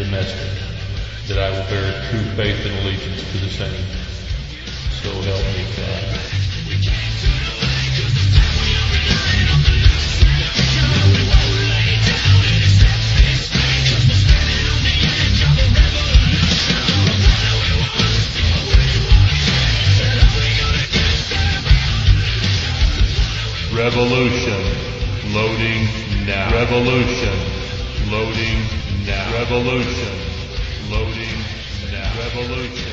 domestic, that I will bear true faith and allegiance to the same. So help me God. Revolution. Loading now. Revolution. Loading now. Revolution. Loading now. Revolution.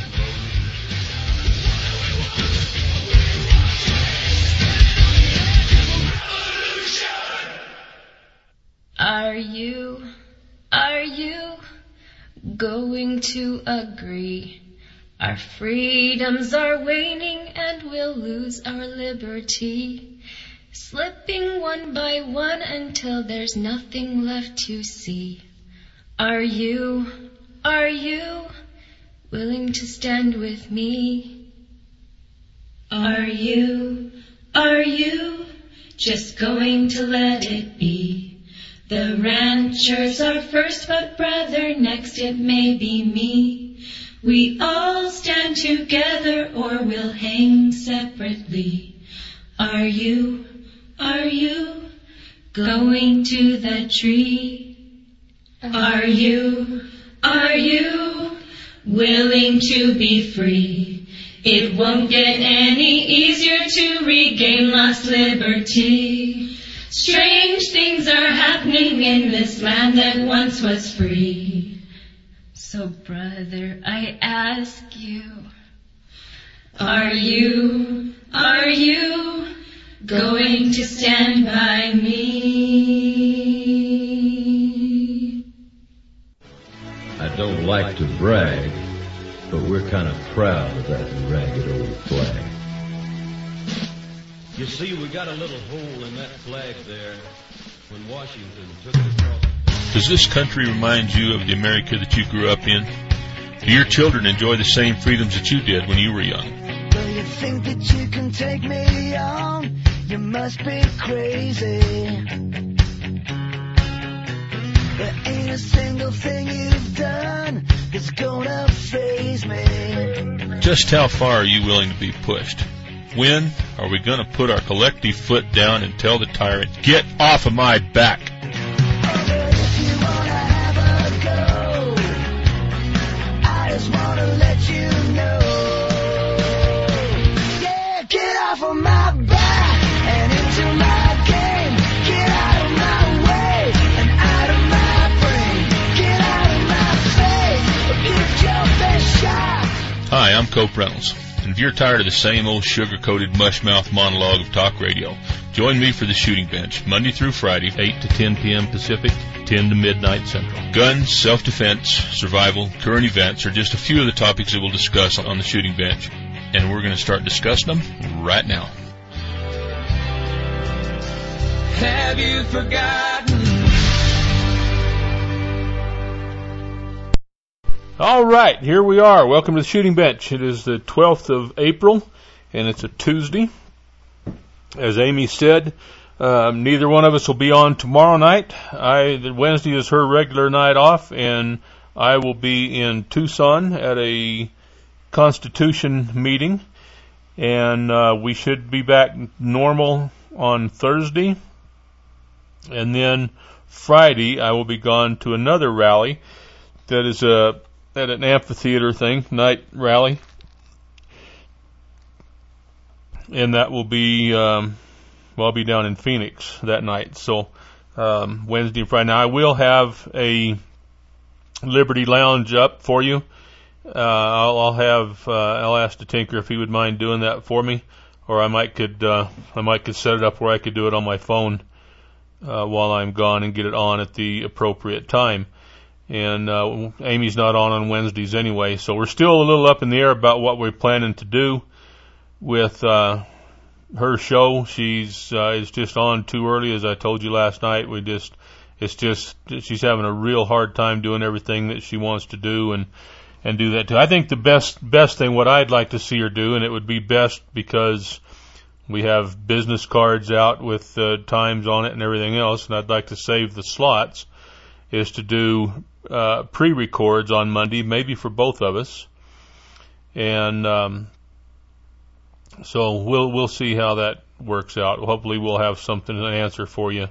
Are you going to agree? Our freedoms are waning and we'll lose our liberty, slipping one by one until there's nothing left to see. Are you willing to stand with me? Are you just going to let it be? The ranchers are first, but brother, next it may be me. We all stand together or we'll hang separately. Are you going to the tree? Are you willing to be free? It won't get any easier to regain lost liberty. Strange things are happening in this land that once was free. So brother, I ask you, are you going to stand by me? I don't like to brag, but we're kind of proud of that ragged old flag. You see, we got a little hole in that flag there when Washington took it across. Does this country remind you of the America that you grew up in? Do your children enjoy the same freedoms that you did when you were young? Do you think that you can take me on? You must be crazy. There ain't a single thing you've done that's gonna faze me. Just how far are you willing to be pushed? When are we going to put our collective foot down and tell the tyrant, get off of my back? If you wanna have a go, I just wanna let you know. Yeah, get off of my back and into my game. Get out of my way and out of my brain. Get out of my face, give your best shot. Hi, I'm Cope Reynolds. And if you're tired of the same old sugar-coated mushmouth monologue of talk radio, join me for the Shooting Bench, Monday through Friday, 8 to 10 p.m. Pacific, 10 to midnight Central. Guns, self-defense, survival, current events are just a few of the topics that we'll discuss on the Shooting Bench. And we're going to start discussing them right now. Have you forgotten? All right, here we are. Welcome to the Shooting Bench. It is the 12th of April, and it's a Tuesday. As Amy said, neither one of us will be on tomorrow night. Wednesday is her regular night off, and I will be in Tucson at a Constitution meeting, and we should be back normal on Thursday. And then Friday, I will be gone to another rally that is at an amphitheater thing, night rally. And that will be, I'll be down in Phoenix that night. So, Wednesday and Friday. Now, I will have a Liberty Lounge up for you. I'll ask the Tinker if he would mind doing that for me, or I might could set it up where I could do it on my phone, while I'm gone and get it on at the appropriate time. And Amy's not on Wednesdays anyway, so we're still a little up in the air about what we're planning to do with her show. She's is just on too early, as I told you last night. She's having a real hard time doing everything that she wants to do and do that too. I think the best thing, what I'd like to see her do, and it would be best because we have business cards out with times on it and everything else, and I'd like to save the slots. is to do pre-records on Monday, maybe for both of us, and so we'll see how that works out. Hopefully, we'll have something, an answer for you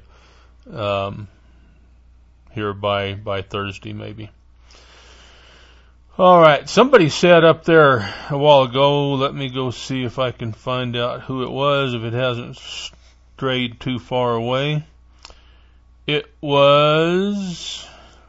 here by Thursday, maybe. All right. Somebody said up there a while ago. Let me go see if I can find out who it was. If it hasn't strayed too far away, it was.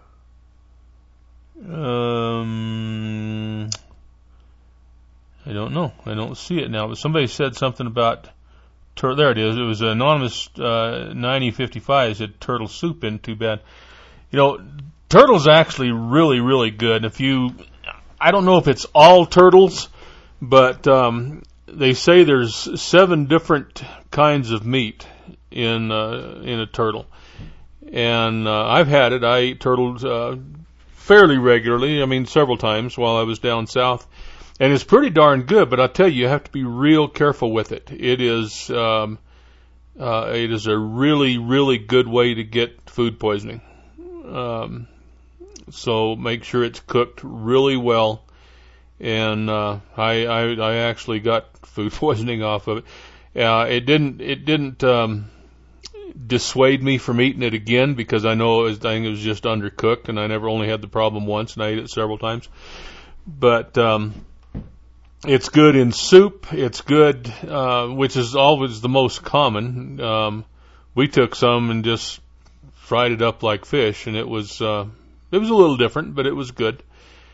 I don't know. I don't see it now. But somebody said something about there it is. It was anonymous 9055 said turtle soup isn't too bad. You know, turtle's actually really, really good. I don't know if it's all turtles, but they say there's 7 different kinds of meat in a turtle, and I've had it. I ate turtles fairly regularly. I mean, several times while I was down south, and it's pretty darn good. But I tell you have to be real careful with it. It is a really, really good way to get food poisoning. So make sure it's cooked really well. And I actually got food poisoning off of it. It didn't dissuade me from eating it again, because I know I think it was just undercooked, and I only had the problem once, and I ate it several times. But it's good in soup. It's good, which is always the most common. We took some and just fried it up like fish, and it was a little different, but it was good.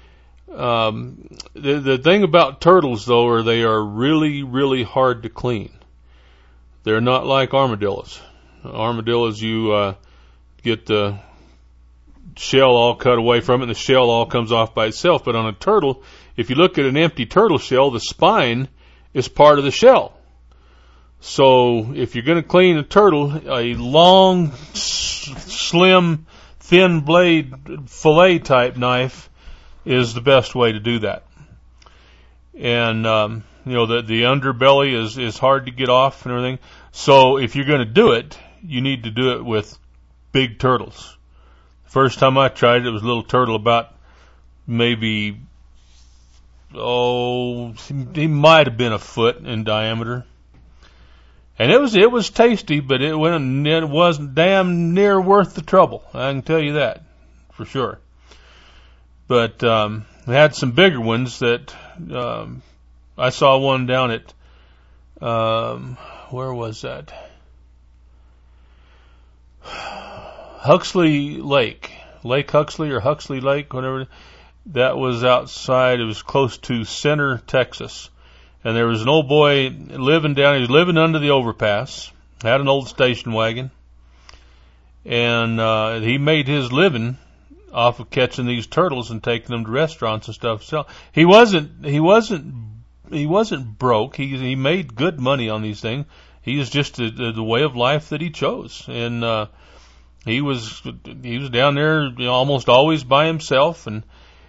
The thing about turtles, though, are they are really, really hard to clean. They're not like armadillos. Armadillos, you get the shell all cut away from it, and the shell all comes off by itself. But on a turtle, if you look at an empty turtle shell, the spine is part of the shell. So if you're going to clean a turtle, a long, slim, thin blade fillet type knife is the best way to do that. And the underbelly is hard to get off and everything. So if you're going to do it, you need to do it with big turtles. First time I tried it, it was a little turtle about maybe, he might have been a foot in diameter. And it was tasty, but it wasn't damn near worth the trouble. I can tell you that for sure. But we had some bigger ones that I saw one down at where was that? Huxley Lake Huxley or Huxley Lake, whatever. That was outside. It was close to Center, Texas. And there was an old boy living down. He was living under the overpass. Had an old station wagon, and he made his living off of catching these turtles and taking them to restaurants and stuff. So he wasn't broke. He made good money on these things. He was just the way of life that he chose, and he was down there almost always by himself, and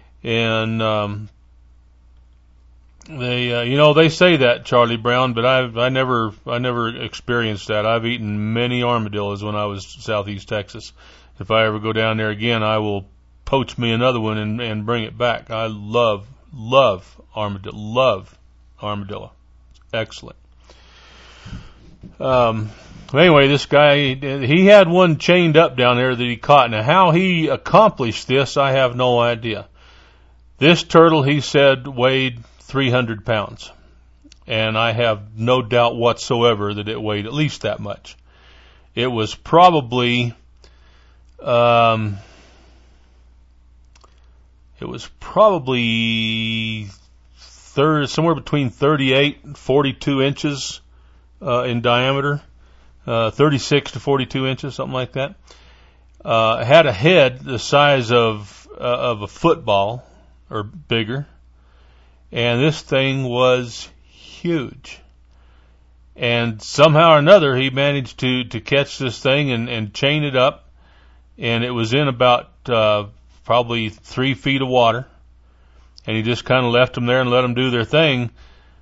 they say that, Charlie Brown, but I never experienced that. I've eaten many armadillos when I was Southeast Texas. If I ever go down there again, I will poach me another one and bring it back. I love armadillo. Love armadillo. Excellent. Anyway, this guy, he had one chained up down there that he caught. Now, how he accomplished this, I have no idea. This turtle, he said, weighed 300 pounds. And I have no doubt whatsoever that it weighed at least that much. It was probably, somewhere between 38 and 42 inches in diameter, 36 to 42 inches, something like that. Had a head the size of a football or bigger, and this thing was huge. And somehow or another, he managed to catch this thing and chain it up, and it was in about probably 3 feet of water. And he just kind of left them there and let them do their thing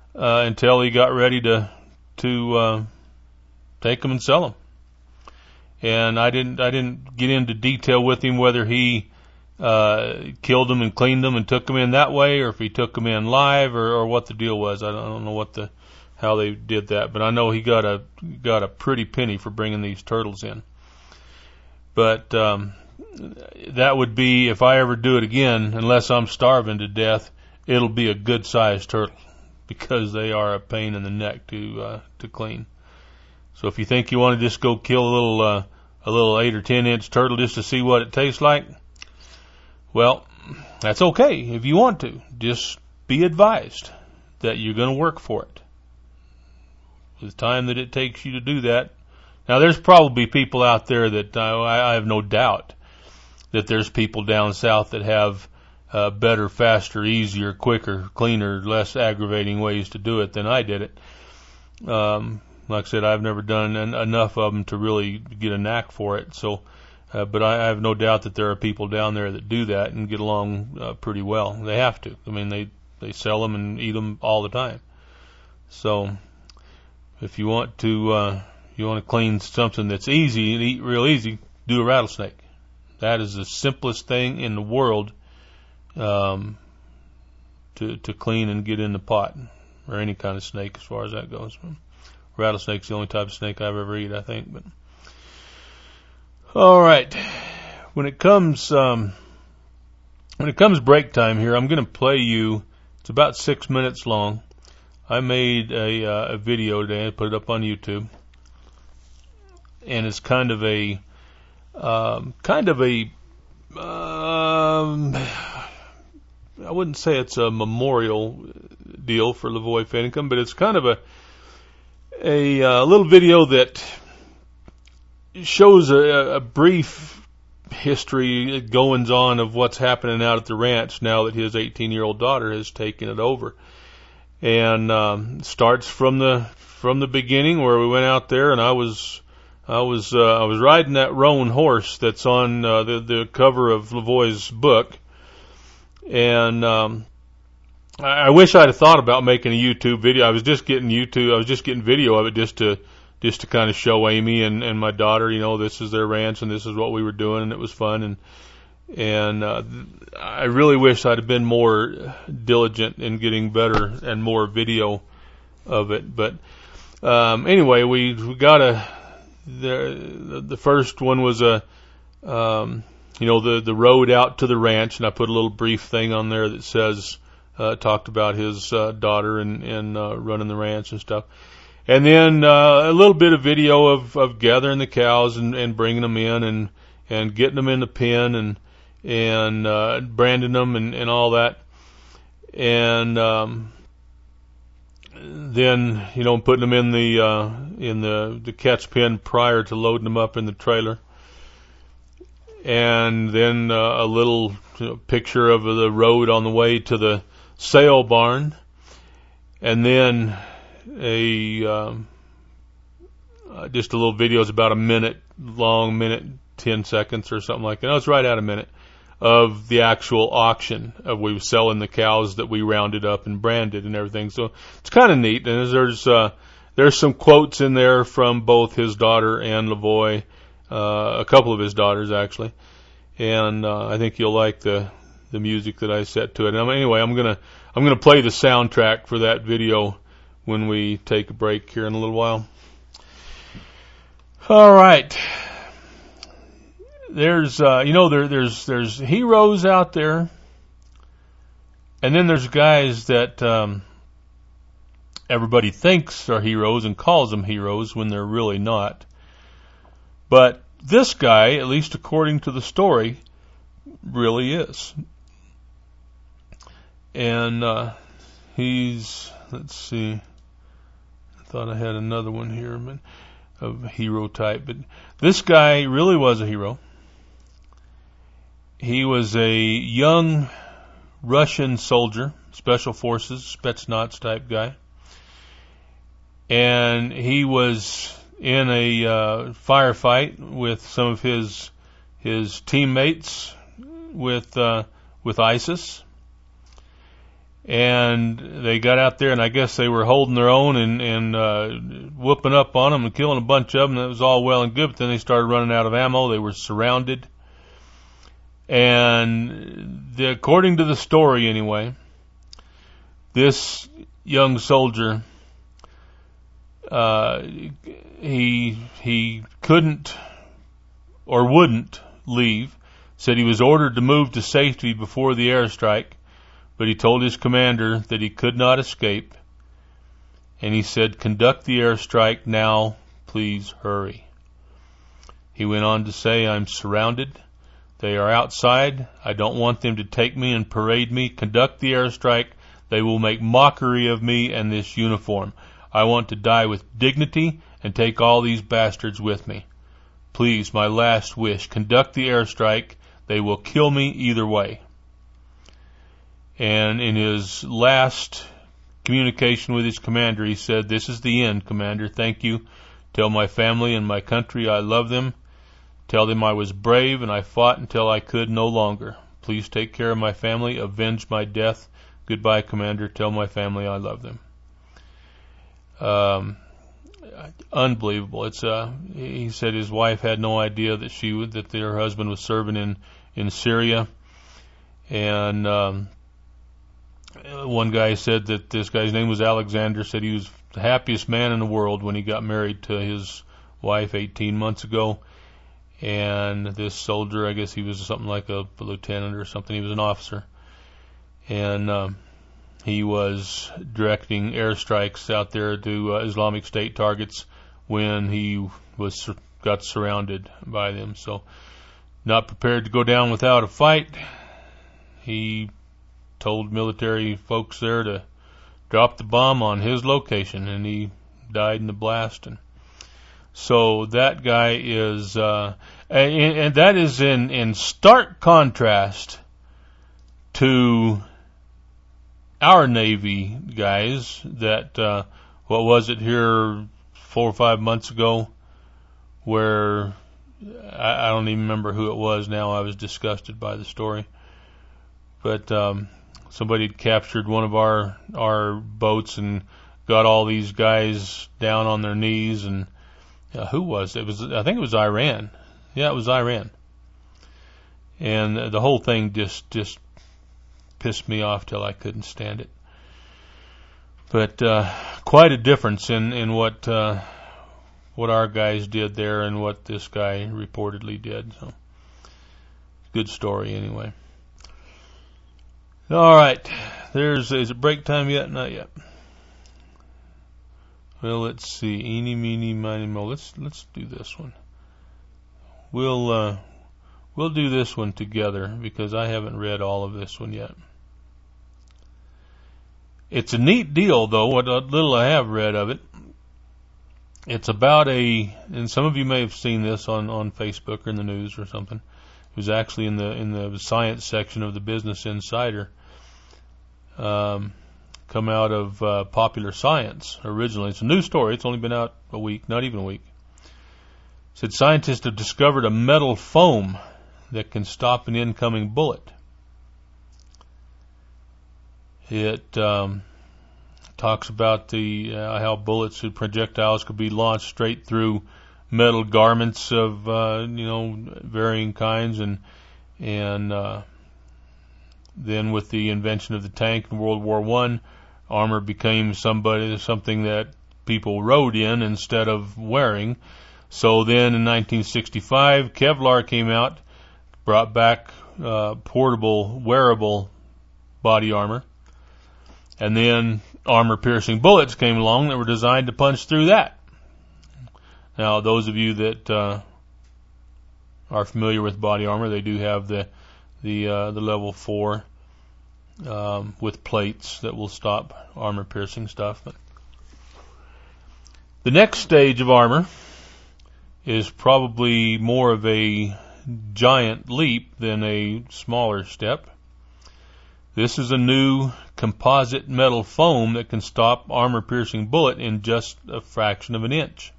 until he got ready to take them and sell them. and I didn't get into detail with him whether he killed them and cleaned them and took them in that way, or if he took them in live, or what the deal was. I don't know how they did that, but I know he got a pretty penny for bringing these turtles in. But that would be, if I ever do it again, unless I'm starving to death, it'll be a good sized turtle, because they are a pain in the neck to clean. So if you think you want to just go kill a little 8 or 10 inch turtle just to see what it tastes like, well, that's okay if you want to. Just be advised that you're going to work for it. The time that it takes you to do that. Now, there's probably people out there that I have no doubt that there's people down south that have better, faster, easier, quicker, cleaner, less aggravating ways to do it than I did it. Like I said, I've never done enough of them to really get a knack for it. So, but I have no doubt that there are people down there that do that and get along pretty well. They have to. I mean, they sell them and eat them all the time. So, if you want to clean something that's easy and eat real easy, do a rattlesnake. That is the simplest thing in the world to clean and get in the pot, or any kind of snake as far as that goes. Rattlesnake's the only type of snake I've ever eaten, I think. But all right, when it comes break time here, I'm going to play you. It's about 6 minutes long. I made a video today. I put it up on YouTube, and it's kind of a I wouldn't say it's a memorial deal for Lavoy Finicum, but it's kind of a little video that shows a brief history, goings on of what's happening out at the ranch now that his 18-year-old daughter has taken it over. And starts from the beginning, where we went out there, and I was riding that roan horse that's on the cover of Lavoy's book, and I wish I'd have thought about making a YouTube video. I was just getting video of it just to kind of show Amy and my daughter, this is their ranch and this is what we were doing, and it was fun, and I really wish I'd have been more diligent in getting better and more video of it. But anyway, we got the first one was the road out to the ranch, and I put a little brief thing on there that says talked about his daughter and running the ranch and stuff. And then a little bit of video of gathering the cows and bringing them in and getting them in the pen and branding them and all that, and then putting them in the catch pen prior to loading them up in the trailer, and then a little picture of the road on the way to the sale barn, and then just a little video. It's about a minute long, 10 seconds or something like that. No, it's right at a minute, of the actual auction of we were selling the cows that we rounded up and branded and everything. So it's kind of neat. And there's some quotes in there from both his daughter and Lavoy, a couple of his daughters actually. And I think you'll like the music that I set to it. And anyway, I'm gonna play the soundtrack for that video when we take a break here in a little while. All right. There's there's heroes out there, and then there's guys that everybody thinks are heroes and calls them heroes when they're really not. But this guy, at least according to the story, really is. And he's, let's see, I thought I had another one here of hero type, but this guy really was a hero. He was a young Russian soldier, special forces, Spetsnaz type guy. And he was in a firefight with some of his teammates with ISIS. And they got out there, and I guess they were holding their own and whooping up on them and killing a bunch of them. And it was all well and good, but then they started running out of ammo. They were surrounded. And according to the story anyway, this young soldier, he couldn't or wouldn't leave. Said he was ordered to move to safety before the airstrike, but he told his commander that he could not escape. And he said, "Conduct the airstrike now, please hurry." He went on to say, "I'm surrounded. They are outside. I don't want them to take me and parade me. Conduct the airstrike. They will make mockery of me and this uniform. I want to die with dignity and take all these bastards with me. Please, my last wish, conduct the airstrike. They will kill me either way." And in his last communication with his commander, he said, "This is the end, Commander. Thank you. Tell my family and my country I love them. Tell them I was brave and I fought until I could no longer. Please take care of my family. Avenge my death. Goodbye, Commander. Tell my family I love them." Unbelievable. He said his wife had no idea that their husband was serving in Syria. And one guy said that this guy's name was Alexander, said he was the happiest man in the world when he got married to his wife 18 months ago. And this soldier, I guess he was something like a lieutenant or something, he was an officer. And he was directing airstrikes out there to Islamic State targets when he got surrounded by them. So, not prepared to go down without a fight. He told military folks there to drop the bomb on his location, and he died in the blast. And so that guy is, and that is in stark contrast to our Navy guys that, what was it here 4 or 5 months ago, where I don't even remember who it was now. I was disgusted by the story. But somebody had captured one of our boats and got all these guys down on their knees. And who was it? I think it was Iran. Yeah, it was Iran. And the whole thing just pissed me off till I couldn't stand it. But quite a difference in what our guys did there and what this guy reportedly did. So, good story anyway. All right, is it break time yet? Not yet. Well, let's see. Eeny, meeny, miny, mo. Let's do this one. We'll do this one together because I haven't read all of this one yet. It's a neat deal, though, what little I have read of it. It's about and some of you may have seen this on Facebook or in the news or something. It was actually in the science section of the Business Insider. Come out of Popular Science originally. It's a new story. It's only been out a week, not even a week. It said scientists have discovered a metal foam that can stop an incoming bullet. It talks about how bullets and projectiles could be launched straight through metal garments of varying kinds, and then with the invention of the tank in World War I, armor became something that people rode in instead of wearing. So then in 1965, Kevlar came out, brought back portable, wearable body armor. And then armor-piercing bullets came along that were designed to punch through that. Now, those of you that are familiar with body armor, they do have the level 4 with plates that will stop armor-piercing stuff. But the next stage of armor is probably more of a giant leap than a smaller step. This is a new composite metal foam that can stop armor-piercing bullet in just a fraction of an inch.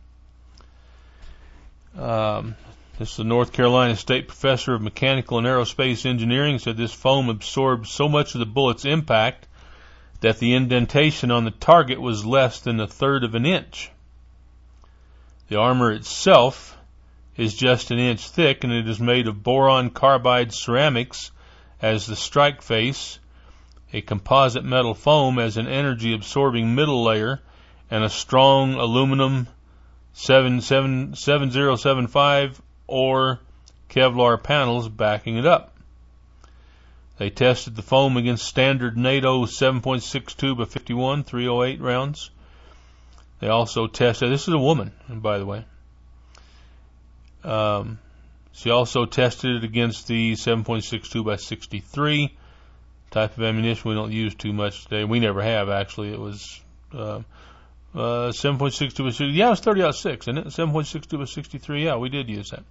This is a North Carolina State professor of mechanical and aerospace engineering, said this foam absorbs so much of the bullet's impact that the indentation on the target was less than 1/3 of an inch. The armor itself is just 1 inch thick, and it is made of boron carbide ceramics as the strike face, a composite metal foam as an energy-absorbing middle layer, and a strong aluminum 7075 or Kevlar panels backing it up. They tested the foam against standard NATO 7.62 by 51 308 rounds. They also tested, this is a woman, by the way. She also tested it against the 7.62 by 63 type of ammunition we don't use too much today. We never have, actually. It was 7.62 by 60. Yeah, it was 30-06, isn't it? 7.62 by 63. Yeah, we did use that.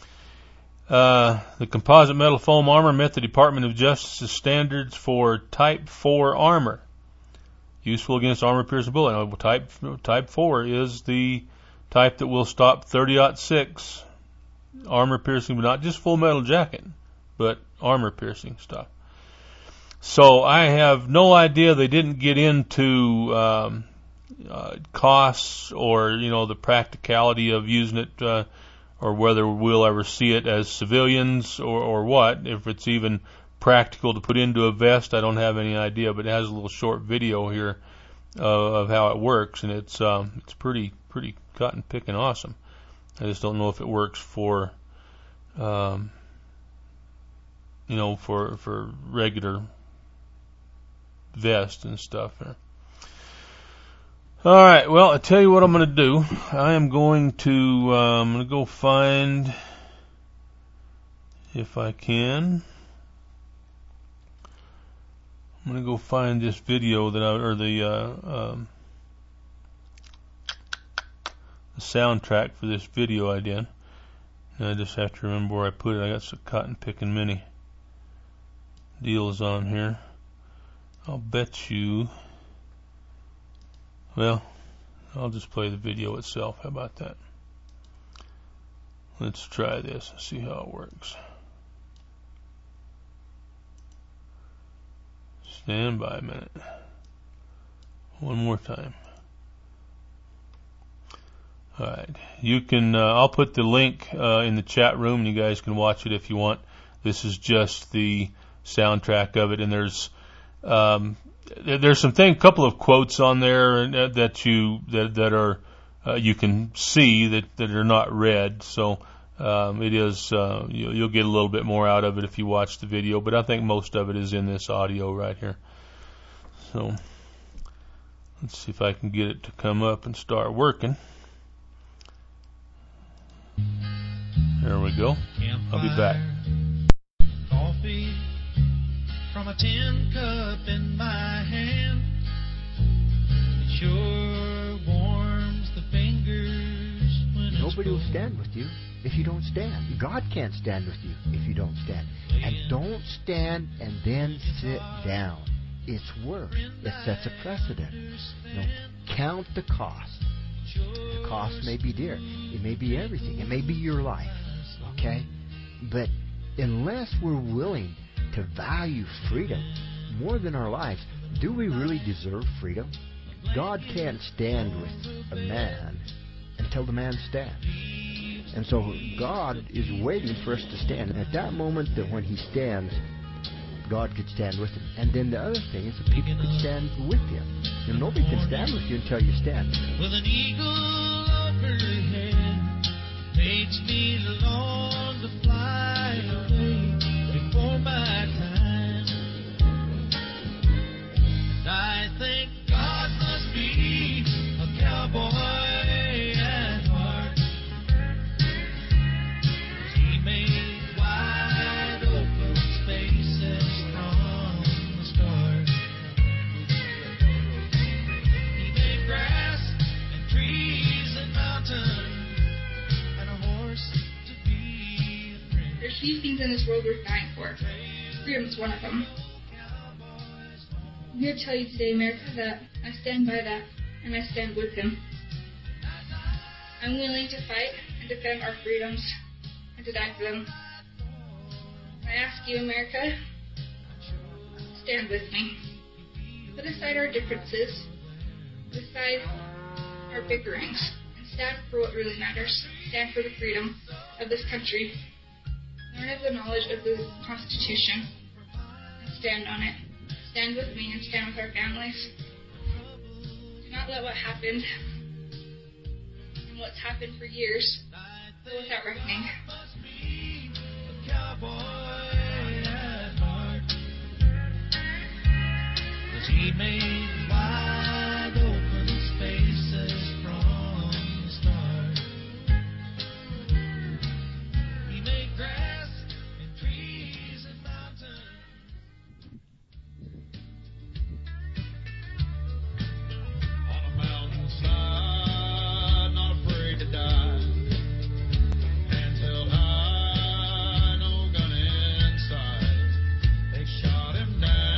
The composite metal foam armor met the Department of Justice's standards for Type 4 armor, useful against armor-piercing bullet. Type 4 is the type that will stop 30-06 armor-piercing, but not just full metal jacket, but armor-piercing stuff. So I have no idea. They didn't get into costs or the practicality of using it, or whether we'll ever see it as civilians or what. If it's even practical to put into a vest, I don't have any idea. But it has a little short video here of how it works, and it's pretty cut and pick and awesome. I just don't know if it works for for regular vest and stuff. All right, well, I tell you what I'm going to do. I am going to go find, if I can, I'm going to go find this video that the soundtrack for this video I did. And I just have to remember where I put it. I got some cotton picking mini deals on here. I'll bet you, well, I'll just play the video itself. How about that? Let's try this and see how it works. Stand by a minute. One more time. Alright, you can, I'll put the link in the chat room, and you guys can watch it if you want. This is just the soundtrack of it, and there's some couple of quotes on there that are you can see that are not read. So it is you'll get a little bit more out of it if you watch the video, but I think most of it is in this audio right here. So let's see if I can get it to come up and start working. There we go. I'll be back. Coffee from a tin cup in my hand. It sure warms the fingers when Nobody will stand with you if you don't stand. God can't stand with you if you don't stand. And don't stand and then sit down. It's worse. It sets a precedent. Count the cost. The cost may be dear. It may be everything. It may be your life. Okay? But unless we're willing to value freedom more than our lives, do we really deserve freedom? God can't stand with a man until the man stands. And so God is waiting for us to stand. And at that moment, that when He stands, God could stand with Him. And then the other thing is that people could stand with Him. And nobody can stand with you until you stand. with an eagle overhead makes me long to fly away before my time. And I think God must be a cowboy at heart. He made wide open spaces from the start. He made grass and trees and mountains and a horse to be a friend. There's few things in this world worth dying for. Freedom's one of them. I'm here to tell you today, America, that I stand by that, and I stand with Him. I'm willing to fight and defend our freedoms and to die for them. I ask you, America, stand with me. Put aside our differences, put aside our bickerings, and stand for what really matters. Stand for the freedom of this country. Learn of the knowledge of the Constitution and stand on it. Stand with me and stand with our families. Do not let what happened and what's happened for years go without reckoning. He made wide open spaces from the start. He made grass and trees and mountains. On a mountainside, not afraid to die. Hands held high, no gun inside. They shot him down.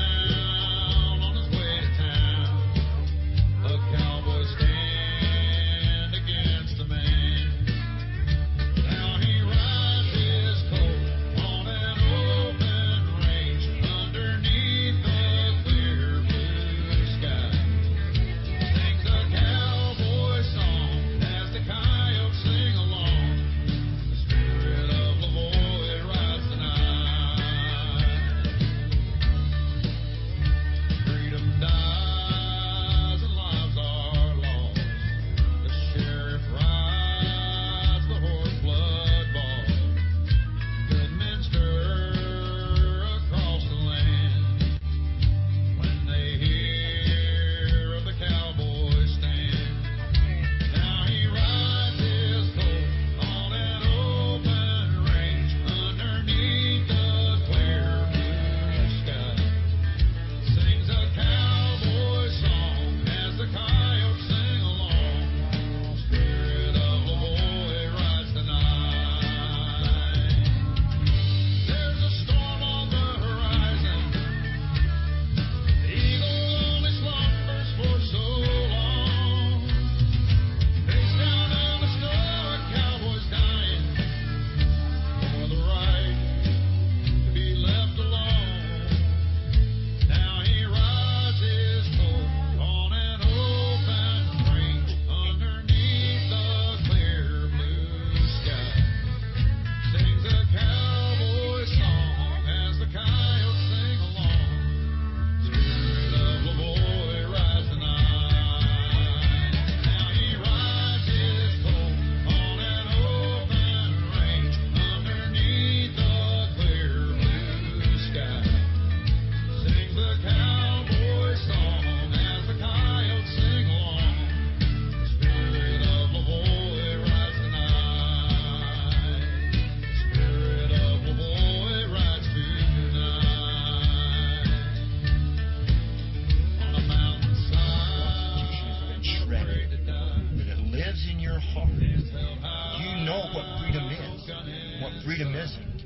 freedom isn't.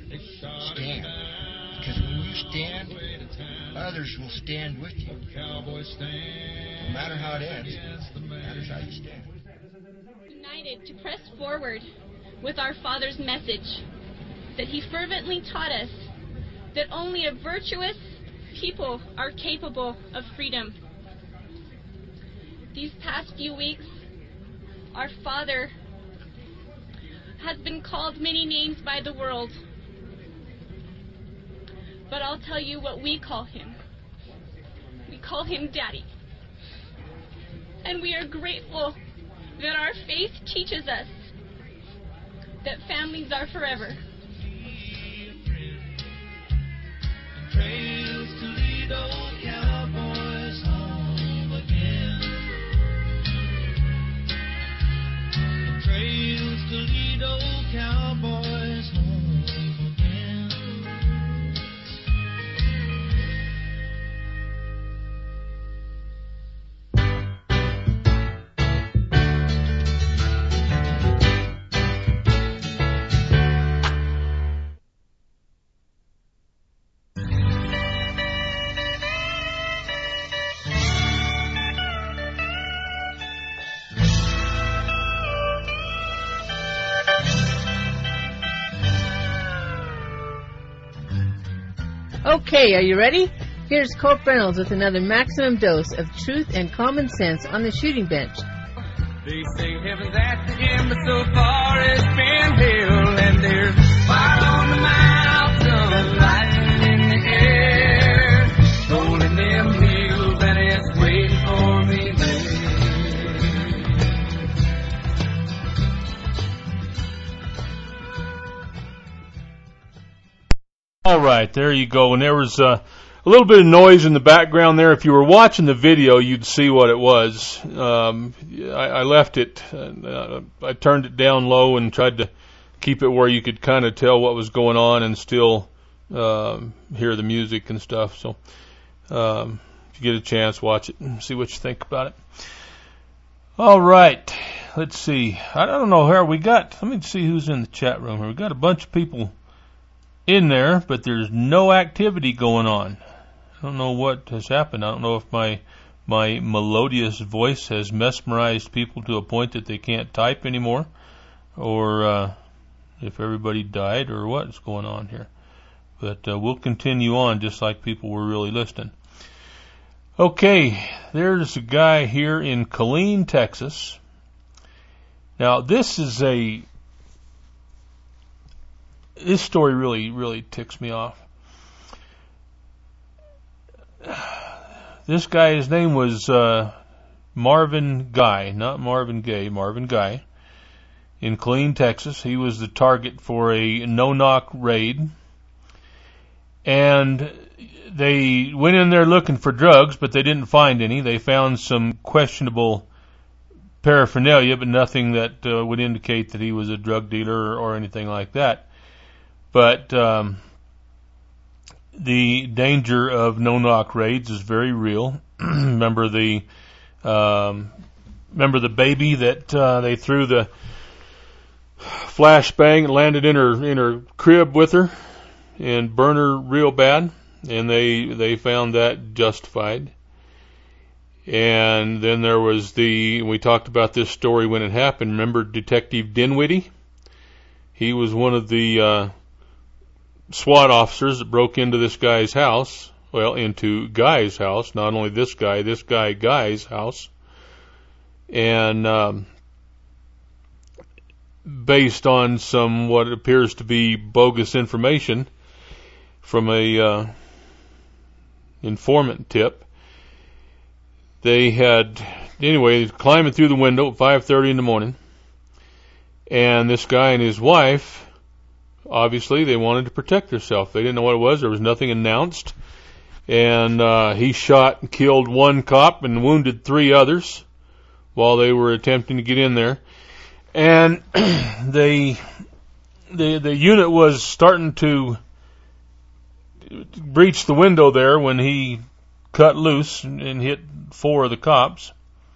Stand. Because when you stand, others will stand with you. No matter how it ends, it matters how you stand. United to press forward with our Father's message that He fervently taught us that only a virtuous people are capable of freedom. These past few weeks, our Father has been called many names by the world. But I'll tell you what we call Him. We call Him Daddy. And we are grateful that our faith teaches us that families are forever. Trails to lead old cowboys home again. Trails to lead old cowboys home again. Okay, are you ready? Here's Colt Reynolds with another maximum dose of truth and common sense on the shooting bench. They say heaven's at the end, but so far it's been hell. And there's fire on the mountain, lightning in the air, rolling them hills, and it's waiting for me there. All right, there you go. And there was a little bit of noise in the background there. If you were watching the video, you'd see what it was. I left it, I turned it down low and tried to keep it where you could kind of tell what was going on and still hear the music and stuff. So if you get a chance, watch it and see what you think about it. All right, let's see. I don't know where we got. Let me see who's in the chat room here. We got a bunch of people in there, but there's no activity going on. I don't know what has happened. I don't know if my melodious voice has mesmerized people to a point that they can't type anymore, or if everybody died, or what's going on here. But we'll continue on just like people were really listening. Okay, there's a guy here in Killeen, Texas. Now, this story really ticks me off. This guy, his name was Marvin Guy, not Marvin Gaye, Marvin Guy, in Killeen, Texas. He was the target for a no-knock raid. And they went in there looking for drugs, but they didn't find any. They found some questionable paraphernalia, but nothing that would indicate that he was a drug dealer or anything like that. But the danger of no-knock raids is very real. Remember the baby that they threw the flashbang and landed in her crib with her and burned her real bad, and they found that justified. And then there was we talked about this story when it happened. Remember Detective Dinwiddie? He was one of the SWAT officers that broke into this guy's house, into Guy's house, not only this guy, Guy's house, and based on some what appears to be bogus information from a informant tip, they had, anyway, climbing through the window at 5:30 in the morning, and this guy and his wife, obviously, they wanted to protect themselves. They didn't know what it was. There was nothing announced. And he shot and killed one cop and wounded 3 others while they were attempting to get in there. And the unit was starting to breach the window there when he cut loose and hit 4 of the cops.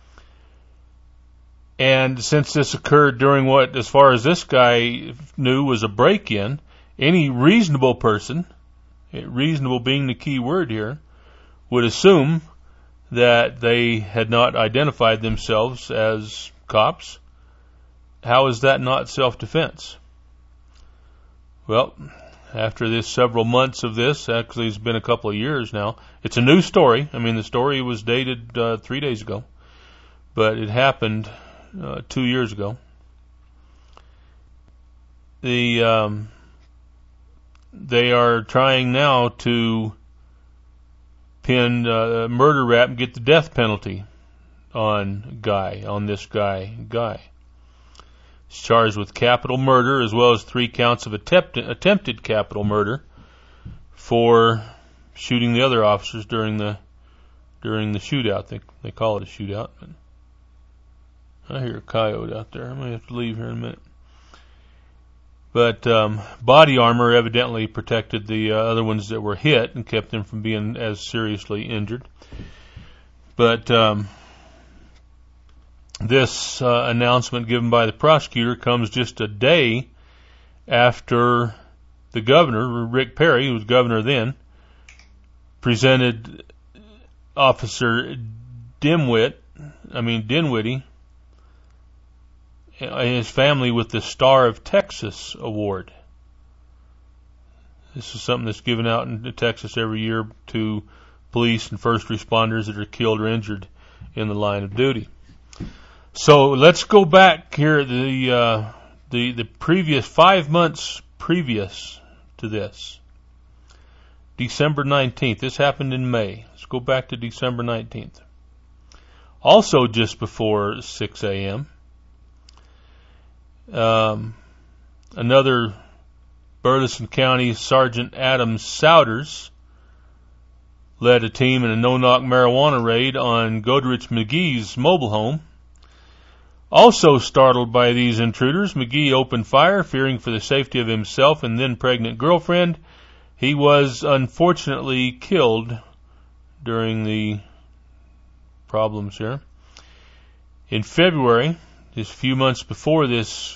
And since this occurred during what, as far as this guy knew, was a break-in, any reasonable person, reasonable being the key word here, would assume that they had not identified themselves as cops. How is that not self-defense? Well, after this several months of this, actually it's been a couple of years now, it's a new story. I mean, the story was dated 3 days ago, but it happened 2 years ago. They are trying now to pin a murder rap and get the death penalty on this guy. He's charged with capital murder as well as 3 counts of attempted capital murder for shooting the other officers during the shootout. They call it a shootout, but I hear a coyote out there. I might have to leave here in a minute. But body armor evidently protected the other ones that were hit and kept them from being as seriously injured. But this announcement given by the prosecutor comes just a day after the governor, Rick Perry, who was governor then, presented Officer Dinwiddie, and his family with the Star of Texas Award. This is something that's given out in Texas every year to police and first responders that are killed or injured in the line of duty. So let's go back here, the previous 5 months previous to this. December 19th. This happened in May. Let's go back to December 19th. Also just before 6 a.m., another Burleson County Sergeant Adam Souders led a team in a no-knock marijuana raid on Goderich McGee's mobile home. Also startled by these intruders, McGee opened fire, fearing for the safety of himself and then pregnant girlfriend. He was unfortunately killed during the problems here. In February, just a few months before this,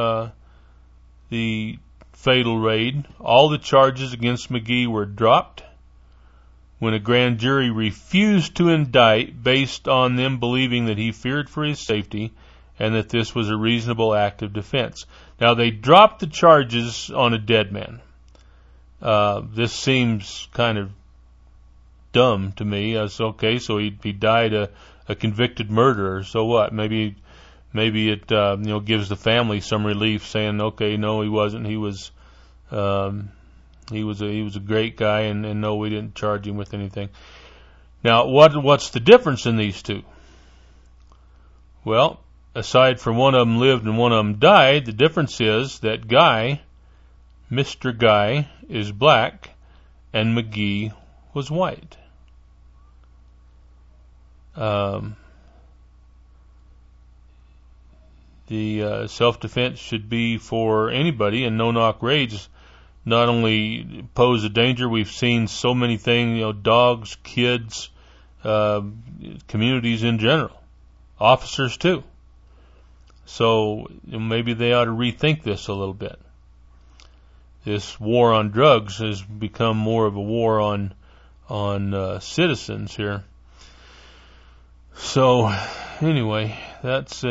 the fatal raid, all the charges against McGee were dropped when a grand jury refused to indict based on them believing that he feared for his safety and that this was a reasonable act of defense. Now, they dropped the charges on a dead man. This seems kind of dumb to me. Okay, so he died a convicted murderer. So what? Maybe it gives the family some relief, saying, okay, no, he wasn't. He was a great guy, and no, we didn't charge him with anything. Now, what's the difference in these two? Well, aside from one of them lived and one of them died, the difference is that Mr. Guy, is black, and McGee was white. The self-defense should be for anybody, and no-knock raids not only pose a danger. We've seen so many things, dogs, kids, communities in general, officers too. So maybe they ought to rethink this a little bit. This war on drugs has become more of a war on citizens here. So anyway, that's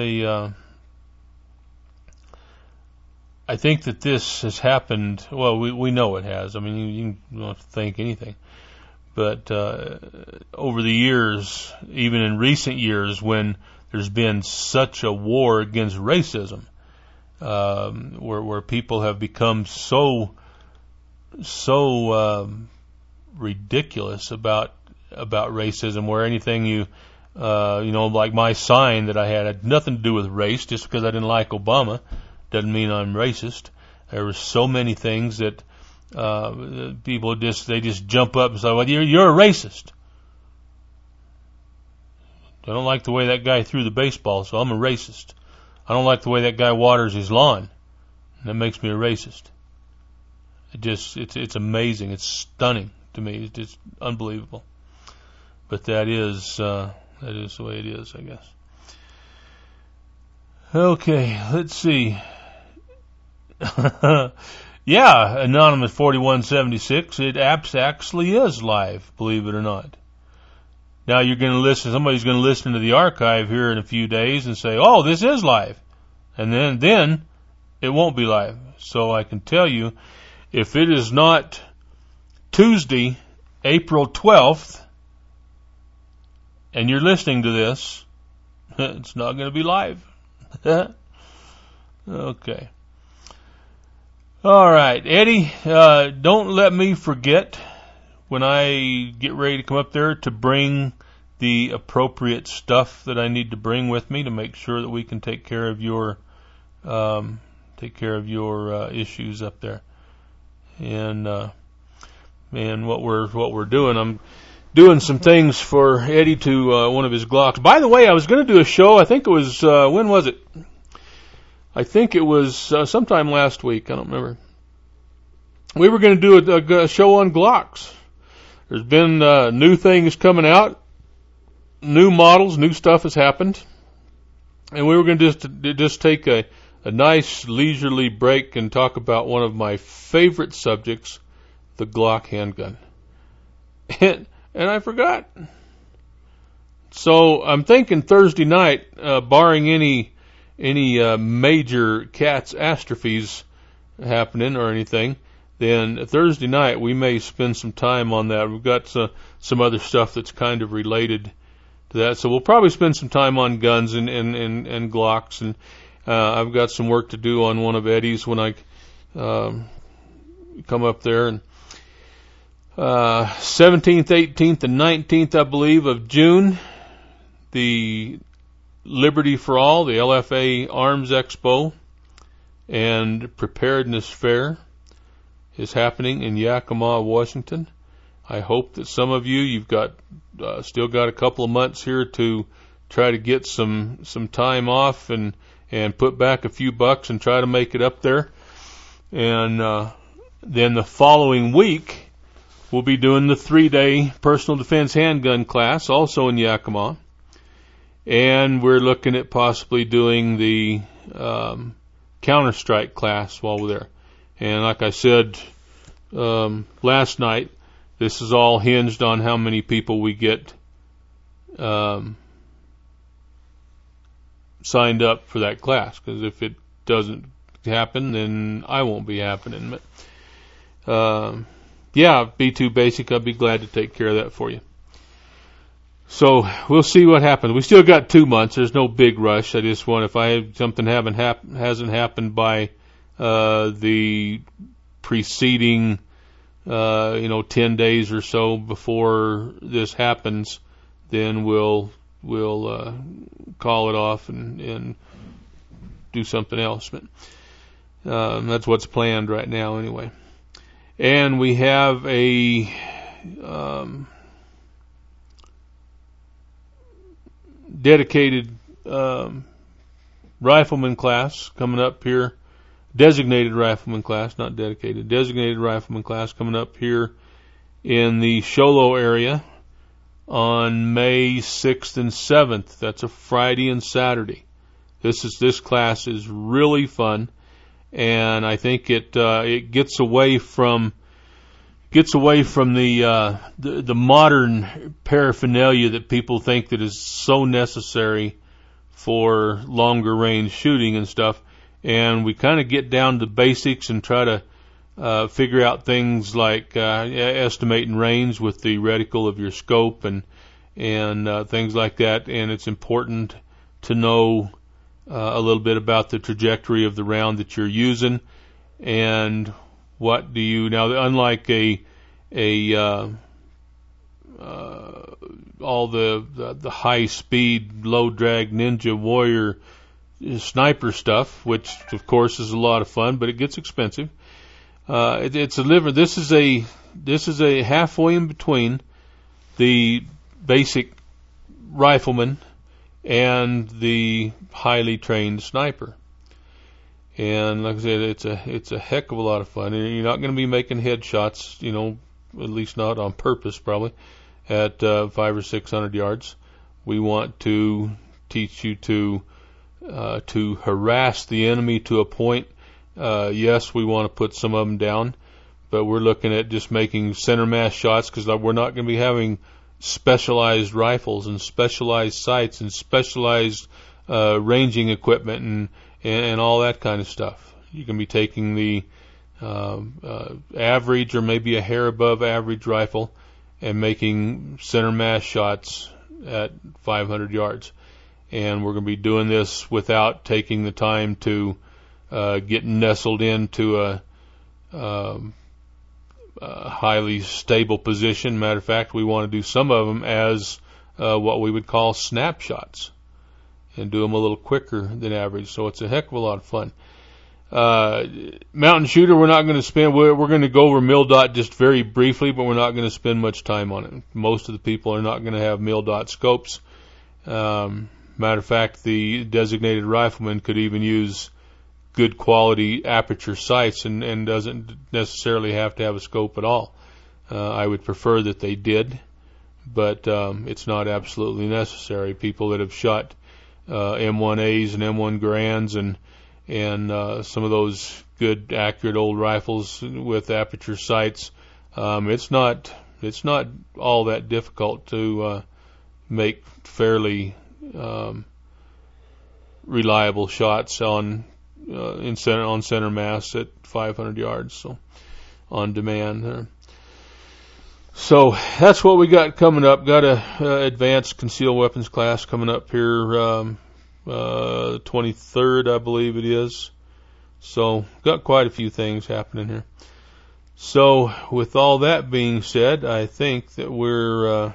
I think that this has happened. Well, we know it has. I mean, you don't have to think anything. But over the years, even in recent years, when there's been such a war against racism, where people have become so ridiculous about racism, where anything like my sign that I had nothing to do with race. Just because I didn't like Obama doesn't mean I'm racist. There were so many things that people just jump up and say, well, you're a racist. I don't like the way that guy threw the baseball, so I'm a racist. I don't like the way that guy waters his lawn, and that makes me a racist. It's amazing. It's stunning to me. It's just unbelievable. But that is the way it is, I guess. Okay, let's see. Yeah, Anonymous 4176. It actually is live, believe it or not. Now you're going to listen. Somebody's going to listen to the archive here in a few days and say, "Oh, this is live," and then it won't be live. So I can tell you, if it is not Tuesday, April 12th, and you're listening to this, it's not going to be live. Okay. All right, Eddie, don't let me forget when I get ready to come up there to bring the appropriate stuff that I need to bring with me to make sure that we can take care of your issues up there. And what we're doing, I'm doing some things for Eddie to one of his Glocks. By the way, I was going to do a show. I think it was when was it? I think it was sometime last week. I don't remember. We were going to do a show on Glocks. There's been new things coming out, new models, new stuff has happened, and we were going to just take a nice leisurely break and talk about one of my favorite subjects, the Glock handgun. And I forgot. So I'm thinking Thursday night, barring any major catastrophes happening or anything, then Thursday night we may spend some time on that. We've got some other stuff that's kind of related to that, so we'll probably spend some time on guns and Glocks, and I've got some work to do on one of Eddie's when I come up there. And 17th, 18th, and 19th, I believe, of June, the Liberty for All, the LFA Arms Expo and Preparedness Fair is happening in Yakima, Washington. I hope that some of you've got still got a couple of months here to try to get some time off and put back a few bucks and try to make it up there. And then the following week, we'll be doing the 3-day personal defense handgun class, also in Yakima. And we're looking at possibly doing the Counter-Strike class while we're there. And like I said last night, this is all hinged on how many people we get signed up for that class. Because if it doesn't happen, then I won't be happening. But yeah, B2 Basic, I'd be glad to take care of that for you. So we'll see what happens. We still got 2 months. There's no big rush. I just want, if something hasn't happened by the preceding 10 days or so before this happens, then we'll call it off and do something else. But that's what's planned right now anyway. And we have a dedicated rifleman class coming up here. Designated rifleman class, not dedicated. Designated rifleman class coming up here in the Show Low area on May 6th and 7th. That's a Friday and Saturday. This class is really fun, and I think it gets away from the modern paraphernalia that people think that is so necessary for longer range shooting and stuff. And we kind of get down to basics and try to figure out things like estimating range with the reticle of your scope and things like that. And it's important to know a little bit about the trajectory of the round that you're using and what do you now. Unlike all the high speed, low drag Ninja Warrior sniper stuff, which of course is a lot of fun, but it gets expensive. This is a halfway in between the basic rifleman and the highly trained sniper. And like I said, it's a heck of a lot of fun. And you're not going to be making headshots, at least not on purpose, probably at 500 or 600 yards. We want to teach you to harass the enemy to a point. Yes, we want to put some of them down, but we're looking at just making center mass shots because we're not going to be having specialized rifles and specialized sights and specialized ranging equipment and all that kind of stuff. You can be taking the average or maybe a hair above average rifle and making center mass shots at 500 yards. And we're going to be doing this without taking the time to get nestled into a highly stable position. Matter of fact, we want to do some of them as what we would call snapshots and do them a little quicker than average. So it's a heck of a lot of fun. Mountain shooter, we're not going to spend. We're going to go over MilDOT just very briefly, but we're not going to spend much time on it. Most of the people are not going to have MilDOT scopes. Matter of fact, the designated rifleman could even use good quality aperture sights and doesn't necessarily have to have a scope at all. I would prefer that they did, but it's not absolutely necessary. People that have shot M1As and M1 Garands and some of those good accurate old rifles with aperture sights, it's not all that difficult to make fairly reliable shots on center mass at 500 yards. So on demand. So that's what we got coming up. Got a advanced concealed weapons class coming up here, 23rd, I believe it is. So got quite a few things happening here. So with all that being said, I think that we're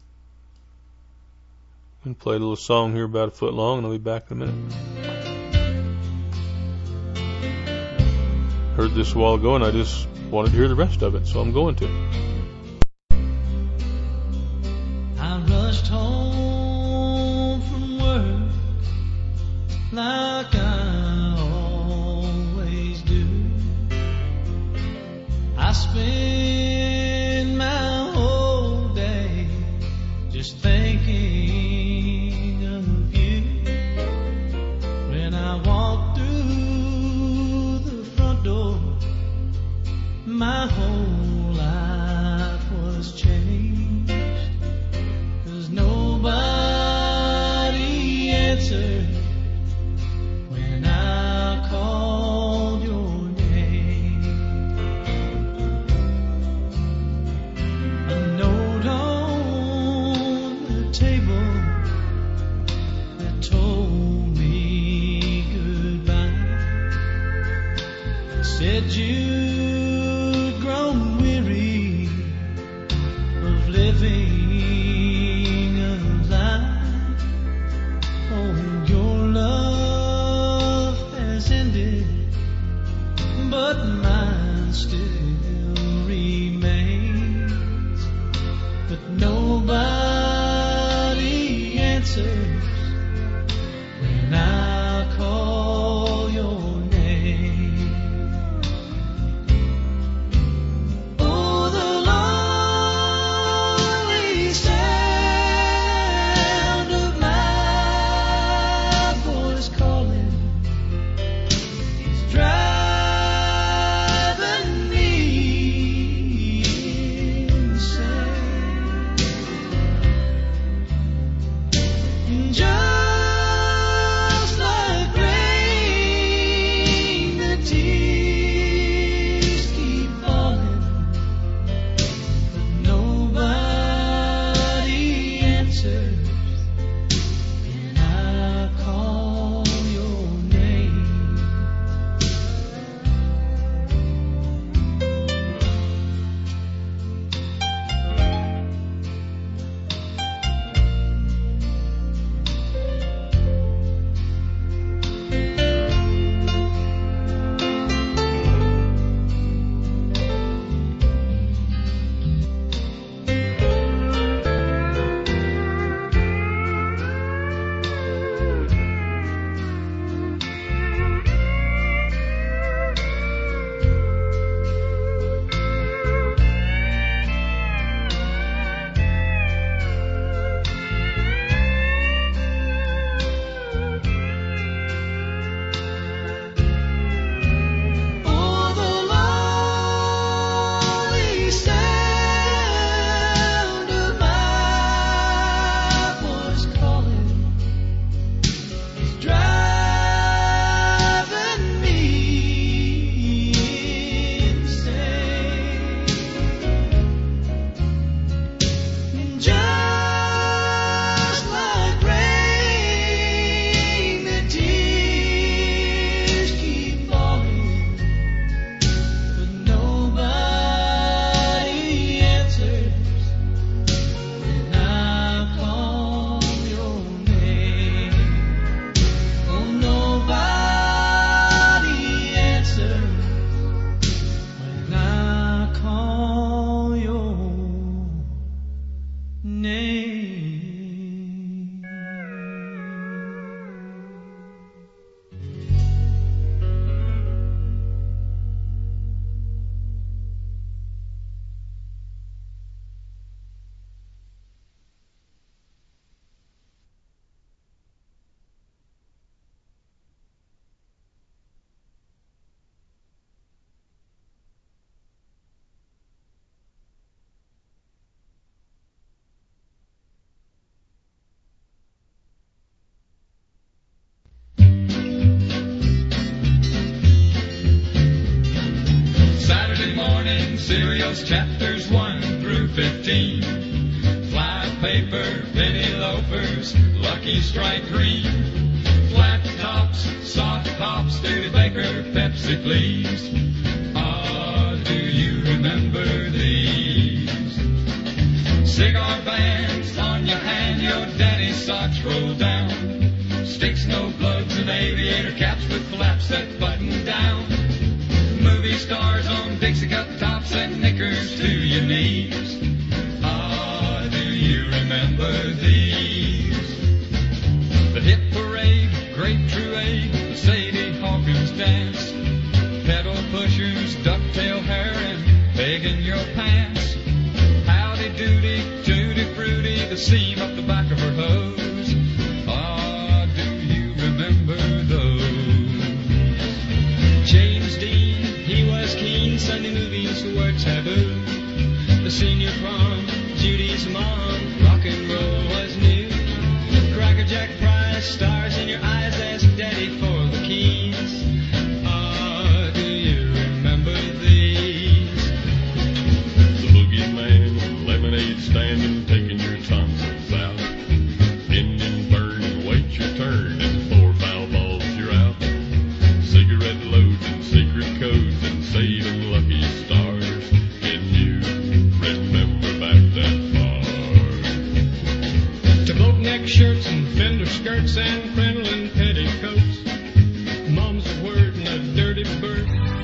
going to play a little song here about a foot long, and I'll be back in a minute. Heard this a while ago, and I just wanted to hear the rest of it, so I'm going to. I rushed home from work like I always do. I spend my whole day just thinking of you. When I walk through the front door, my whole life was changed. 'Cause nobody answered when I called your name. A note on the table that told me goodbye said you'd grown weary of living a lie. Oh, your love has ended, but mine still remains. But nobody answers when I call your name. Oh, the lonely sound of my voice calling is driving me insane. And just like rain, the tears keep falling, but nobody answers when I call your name. Oh, the lonely sound of my voice calling is driving me insane. And just like rain, the tears keep falling, but nobody answers when I call your name. Oh, nobody answers when I call your name. was chapters 1 through 15. Fly paper, penny loafers, Lucky Strike green. Flat tops, soft tops, Studebaker, Pepsi please. Ah, do you remember these? Cigar bands on your hand, your daddy's socks roll down. Sticks, no plugs, and aviator caps with flaps that button down. Movie stars on Dixie cup tops and knickers to your knees. Ah, do you remember these? The hit parade, Great Truade, the Sadie Hawkins dance. Pedal pushers, ducktail hair, and begging your pants. Howdy doody, tutti fruity, the seam up the back of her hose. Ah, do you remember those? James Dean, he was keen, Sunday movies were taboo. The senior prom, Judy's mom, rock and roll was new. Cracker Jack Prize, stars in your eyes, ask Daddy for the keys. Ah, do you remember these? The boogeyman, lemonade standing, taking your tonsils out. Indian burn and wait your turn, and 4 foul balls you're out. Cigarette loads and secret codes and saving lucky stars. Can you remember back that far? To boat neck shirts and fender skirts and crinoline petticoats. Mom's a word and a dirty bird.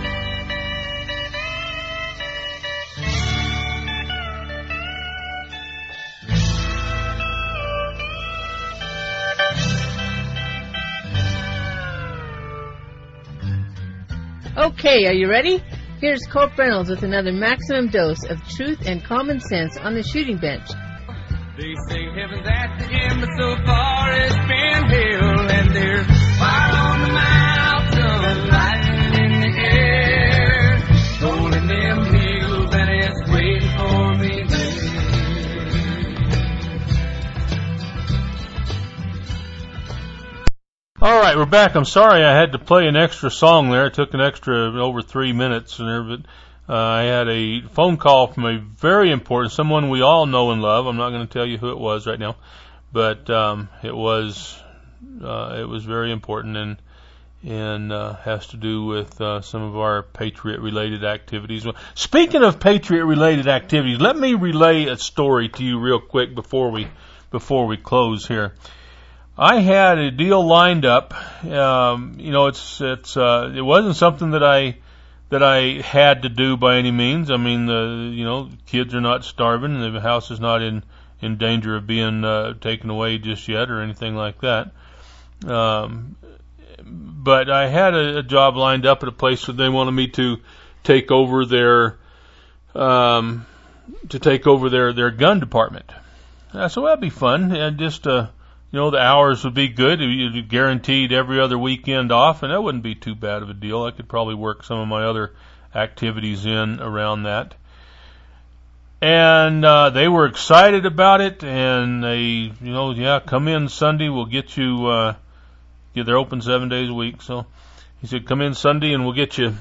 Okay, are you ready? Here's Colt Reynolds with another maximum dose of truth and common sense on the shooting bench. They say heaven's at the end, but so far it's been hell. And there's fire on the mountain, lightning in the air, holding them hills, and it's waiting for me there. All right, we're back. I'm sorry I had to play an extra song there. It took an extra over 3 minutes there, but I had a phone call from a very important, someone we all know and love. I'm not going to tell you who it was right now, but it was very important and has to do with some of our Patriot-related activities. Well, speaking of Patriot-related activities, let me relay a story to you real quick before we close here. I had a deal lined up. It wasn't something that I had to do by any means. I mean, kids are not starving, and the house is not in danger of being taken away just yet or anything like that. But I had a job lined up at a place where they wanted me to take over their gun department. So that'd be fun. And just the hours would be good. You'd be guaranteed every other weekend off, and that wouldn't be too bad of a deal. I could probably work some of my other activities in around that. And they were excited about it, and they, come in Sunday, we'll get you, they're open 7 days a week. So he said, come in Sunday and we'll get you,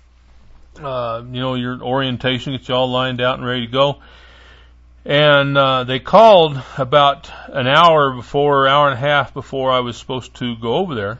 your orientation, get you all lined out and ready to go. And they called about an hour and a half before I was supposed to go over there.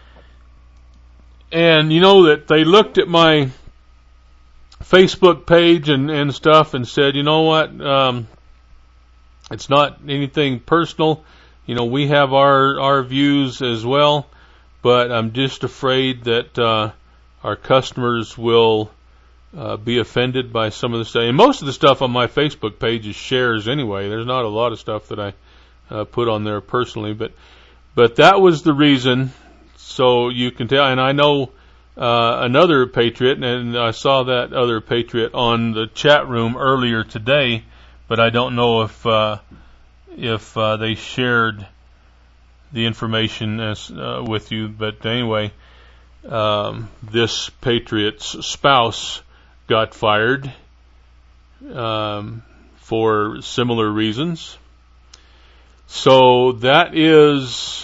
And that they looked at my Facebook page and stuff and said, you know what, it's not anything personal. We have our views as well, but I'm just afraid that our customers will be offended by some of the stuff. And most of the stuff on my Facebook page is shares anyway. There's not a lot of stuff that I put on there personally, but that was the reason. So you can tell, and I know another Patriot, and I saw that other Patriot on the chat room earlier today, but I don't know if they shared the information with you. But anyway, this Patriot's spouse got fired for similar reasons. So that is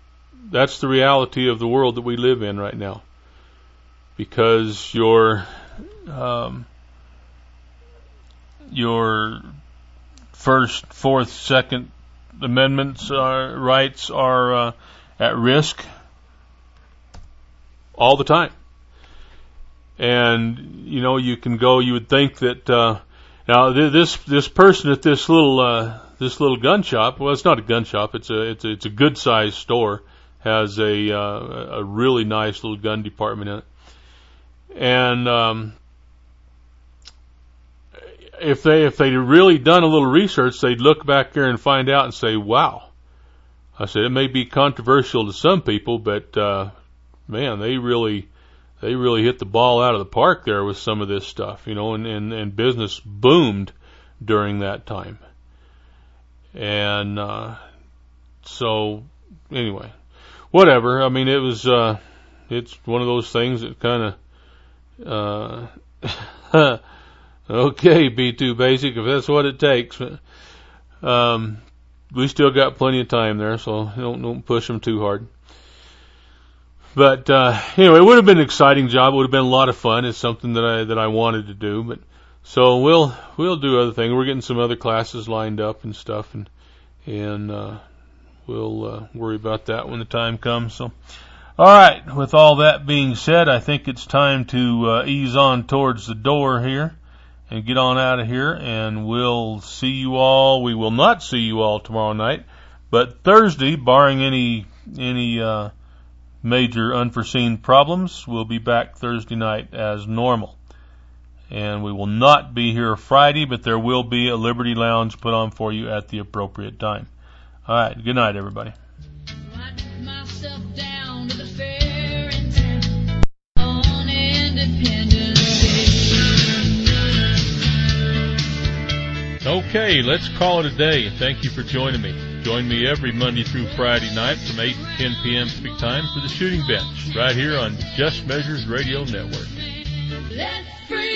that's the reality of the world that we live in right now. Because your your First, Fourth, Second Amendments rights are at risk all the time. And you can go. You would think that now this person at this little gun shop. Well, it's not a gun shop. It's a good sized store. Has a really nice little gun department in it. And if they'd really done a little research, they'd look back there and find out and say, "Wow." I said it may be controversial to some people, but man, they really hit the ball out of the park there with some of this stuff, and business boomed during that time. And so anyway, whatever. I mean, it was it's one of those things that kind of okay, B2 Basic, if that's what it takes. We still got plenty of time there, so don't push them too hard. But anyway, it would have been an exciting job. It would have been a lot of fun. It's something that I wanted to do. But so we'll do other things. We're getting some other classes lined up and stuff, and we'll worry about that when the time comes. So, all right. With all that being said, I think it's time to ease on towards the door here and get on out of here. And we'll see you all. We will not see you all tomorrow night, but Thursday, barring any major unforeseen problems, we'll be back Thursday night as normal. And we will not be here Friday, but there will be a Liberty Lounge put on for you at the appropriate time. All right, good night, everybody. I took myself down to the fair in town on Independence Day. Okay, let's call it a day. Thank you for joining me. Join me every Monday through Friday night from 8 to 10 p.m. Pacific Time for the Shooting Bench, right here on Just Measures Radio Network. Let free